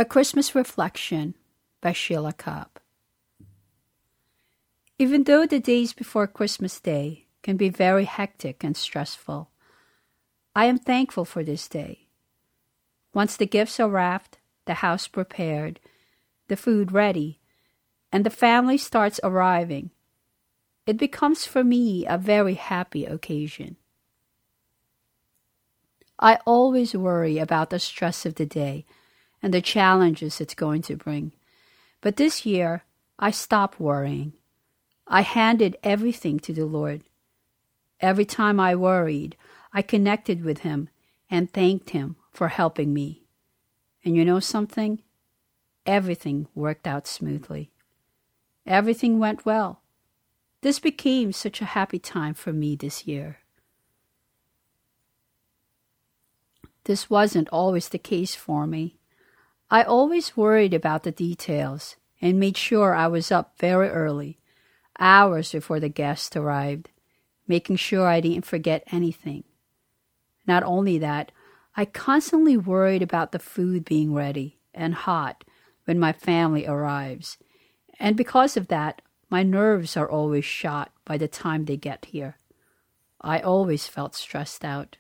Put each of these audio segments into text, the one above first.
A Christmas Reflection by Sheila Cobb. Even though the days before Christmas Day can be very hectic and stressful, I am thankful for this day. Once the gifts are wrapped, the house prepared, the food ready, and the family starts arriving, it becomes for me a very happy occasion. I always worry about the stress of the day and the challenges it's going to bring. But this year, I stopped worrying. I handed everything to the Lord. Every time I worried, I connected with Him and thanked Him for helping me. And you know something? Everything worked out smoothly. Everything went well. This became such a happy time for me this year. This wasn't always the case for me. I always worried about the details and made sure I was up very early, hours before the guests arrived, making sure I didn't forget anything. Not only that, I constantly worried about the food being ready and hot when my family arrives, and because of that, my nerves are always shot by the time they get here. I always felt stressed out.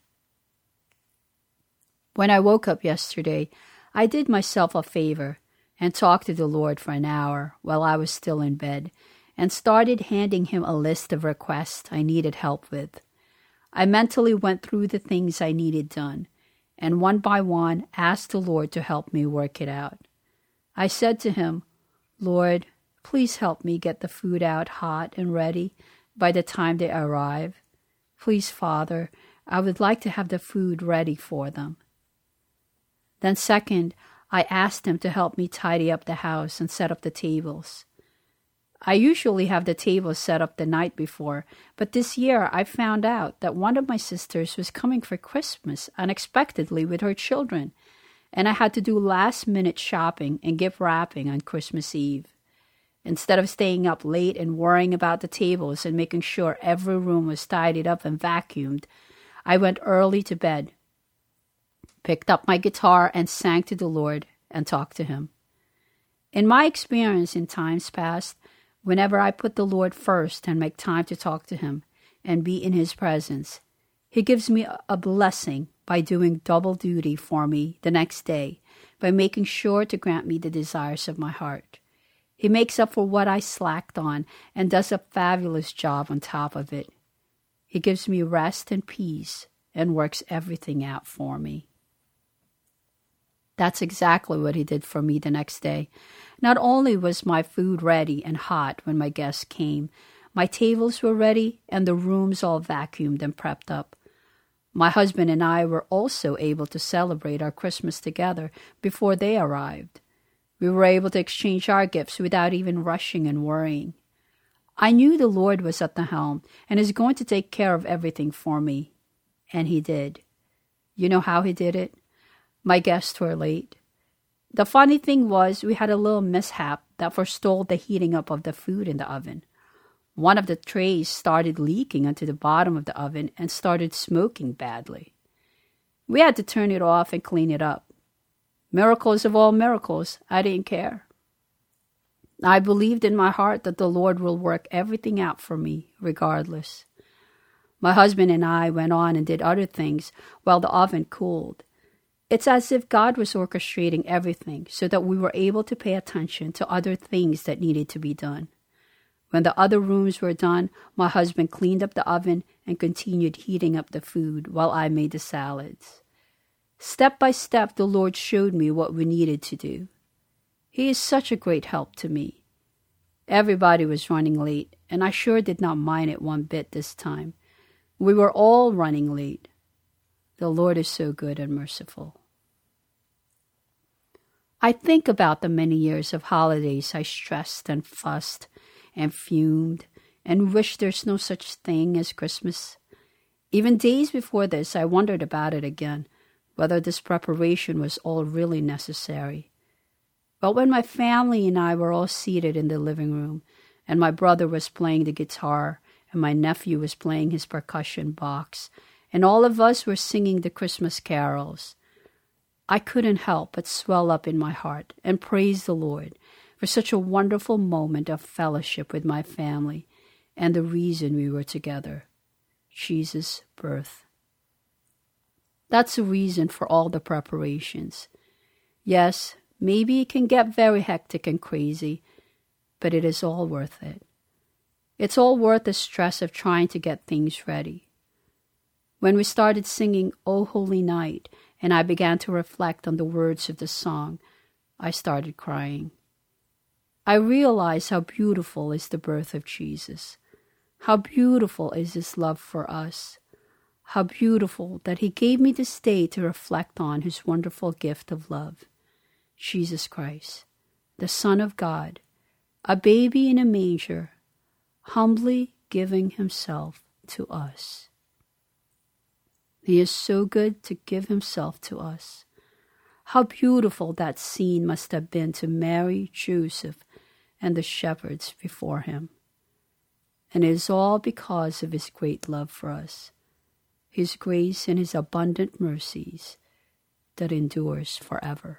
When I woke up yesterday, I did myself a favor and talked to the Lord for an hour while I was still in bed and started handing Him a list of requests I needed help with. I mentally went through the things I needed done and one by one asked the Lord to help me work it out. I said to Him, "Lord, please help me get the food out hot and ready by the time they arrive. Please, Father, I would like to have the food ready for them." Then second, I asked Him to help me tidy up the house and set up the tables. I usually have the tables set up the night before, but this year I found out that one of my sisters was coming for Christmas unexpectedly with her children, and I had to do last-minute shopping and gift wrapping on Christmas Eve. Instead of staying up late and worrying about the tables and making sure every room was tidied up and vacuumed, I went early to bed, picked up my guitar and sang to the Lord and talked to Him. In my experience in times past, whenever I put the Lord first and make time to talk to Him and be in His presence, He gives me a blessing by doing double duty for me the next day by making sure to grant me the desires of my heart. He makes up for what I slacked on and does a fabulous job on top of it. He gives me rest and peace and works everything out for me. That's exactly what He did for me the next day. Not only was my food ready and hot when my guests came, my tables were ready and the rooms all vacuumed and prepped up. My husband and I were also able to celebrate our Christmas together before they arrived. We were able to exchange our gifts without even rushing and worrying. I knew the Lord was at the helm and is going to take care of everything for me. And He did. You know how He did it? My guests were late. The funny thing was we had a little mishap that forestalled the heating up of the food in the oven. One of the trays started leaking onto the bottom of the oven and started smoking badly. We had to turn it off and clean it up. Miracles of all miracles, I didn't care. I believed in my heart that the Lord will work everything out for me regardless. My husband and I went on and did other things while the oven cooled. It's as if God was orchestrating everything so that we were able to pay attention to other things that needed to be done. When the other rooms were done, my husband cleaned up the oven and continued heating up the food while I made the salads. Step by step, the Lord showed me what we needed to do. He is such a great help to me. Everybody was running late, and I sure did not mind it one bit this time. We were all running late. The Lord is so good and merciful. I think about the many years of holidays I stressed and fussed and fumed and wished there's no such thing as Christmas. Even days before this, I wondered about it again, whether this preparation was all really necessary. But when my family and I were all seated in the living room, and my brother was playing the guitar, and my nephew was playing his percussion box, and all of us were singing the Christmas carols, I couldn't help but swell up in my heart and praise the Lord for such a wonderful moment of fellowship with my family and the reason we were together, Jesus' birth. That's the reason for all the preparations. Yes, maybe it can get very hectic and crazy, but it is all worth it. It's all worth the stress of trying to get things ready. When we started singing O Holy Night and I began to reflect on the words of the song, I started crying. I realized how beautiful is the birth of Jesus. How beautiful is His love for us. How beautiful that He gave me this day to reflect on His wonderful gift of love. Jesus Christ, the Son of God, a baby in a manger, humbly giving Himself to us. He is so good to give Himself to us. How beautiful that scene must have been to Mary, Joseph, and the shepherds before Him. And it is all because of His great love for us, His grace and His abundant mercies that endures forever.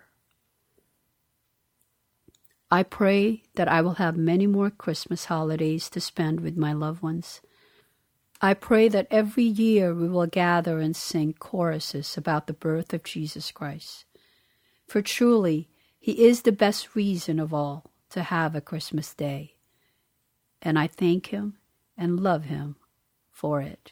I pray that I will have many more Christmas holidays to spend with my loved ones. I pray that every year we will gather and sing choruses about the birth of Jesus Christ. For truly, He is the best reason of all to have a Christmas day. And I thank Him and love Him for it.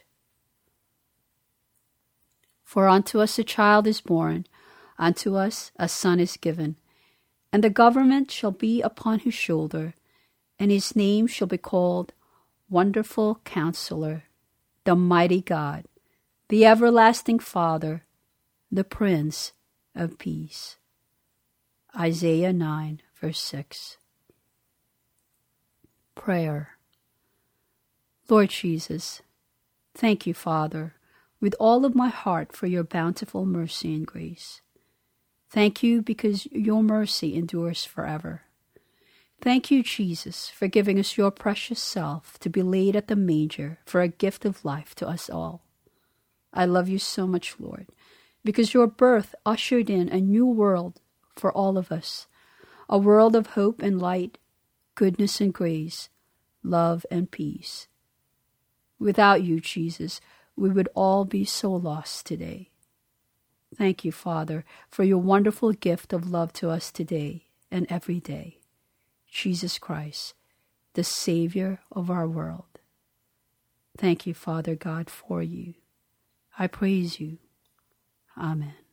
For unto us a child is born, unto us a son is given, and the government shall be upon His shoulder, and His name shall be called Wonderful Counselor, the Mighty God, the Everlasting Father, the Prince of Peace. Isaiah 9, verse 6. Prayer. Lord Jesus, thank You, Father, with all of my heart for Your bountiful mercy and grace. Thank You because Your mercy endures forever. Thank You, Jesus, for giving us Your precious self to be laid at the manger for a gift of life to us all. I love You so much, Lord, because Your birth ushered in a new world for all of us, a world of hope and light, goodness and grace, love and peace. Without You, Jesus, we would all be so lost today. Thank You, Father, for Your wonderful gift of love to us today and every day. Jesus Christ, the Savior of our world. Thank You, Father God, for You. I praise You. Amen.